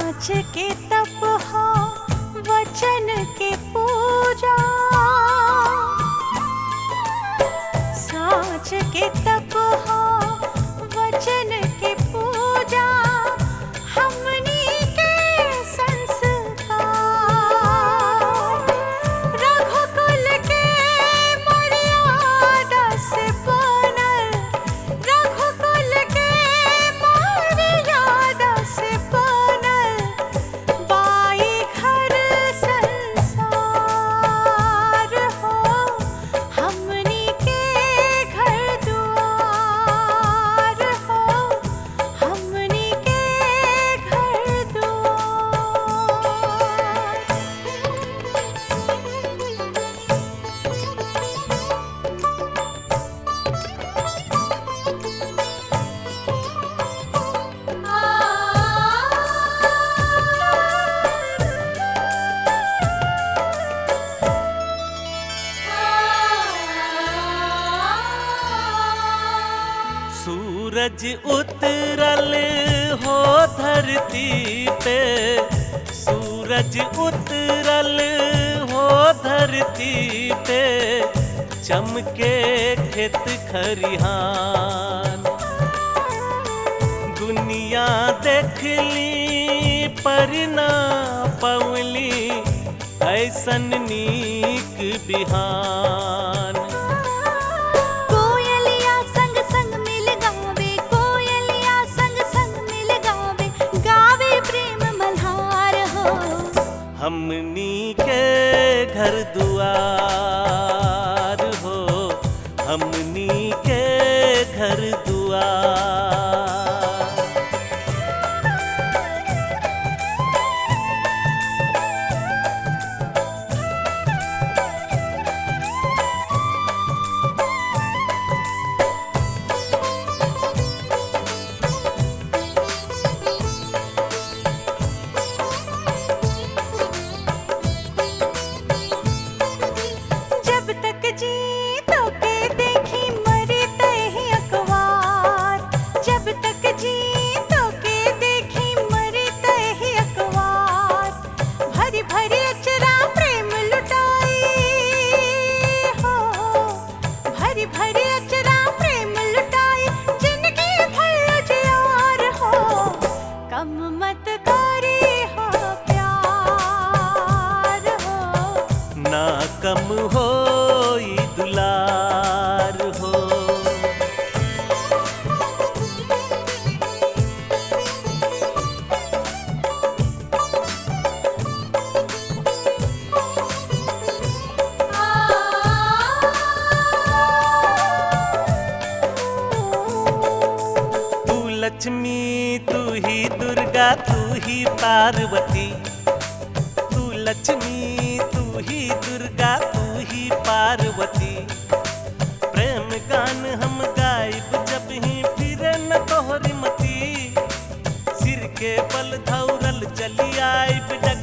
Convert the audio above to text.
साँच के तप हो वचन के पूजा, साँच के तप हो वचन के पूजा, हमनी के संस्कार रघुकुल के मर्यादा से बनल, रघुकुल के मर्यादा से बनल बाई घर संसार हो, हमनी के घर दुआर हो, हमनी के घर सूरज उतरल हो धरती पे, सूरज उतरल हो धरती पे, चमके खेत खरिहान। दुनिया देखली पर ना पवली ऐसन नीक बिहान। कोयलिया संग संग मिल गावे, कोयलिया संग संग मिल गावे, गावे प्रेम मल्हार हो, हमनी के घर दुआर हो, हमनी के घर दुआर। जब तक जी तो के देखी मरे तही अखबार, जब तक जी तो के देखी मरे तही अखबार, भरी भरी अचरा प्रेम लुटाई हो, भरी भरी अचरा प्रेम लुटाई, जिंदगी भर उजियार हो, कम मत करी हो प्यार हो, ना कम हो दुलार हो। तू लक्ष्मी तू ही दुर्गा तू ही पार्वती, तू लक्ष्मी तू ही दुर्गा तू ही पार्वती। प्रेम गान हम गायब जब ही फिरे न तोहरी मती, सिर के बल धौरल चली आइब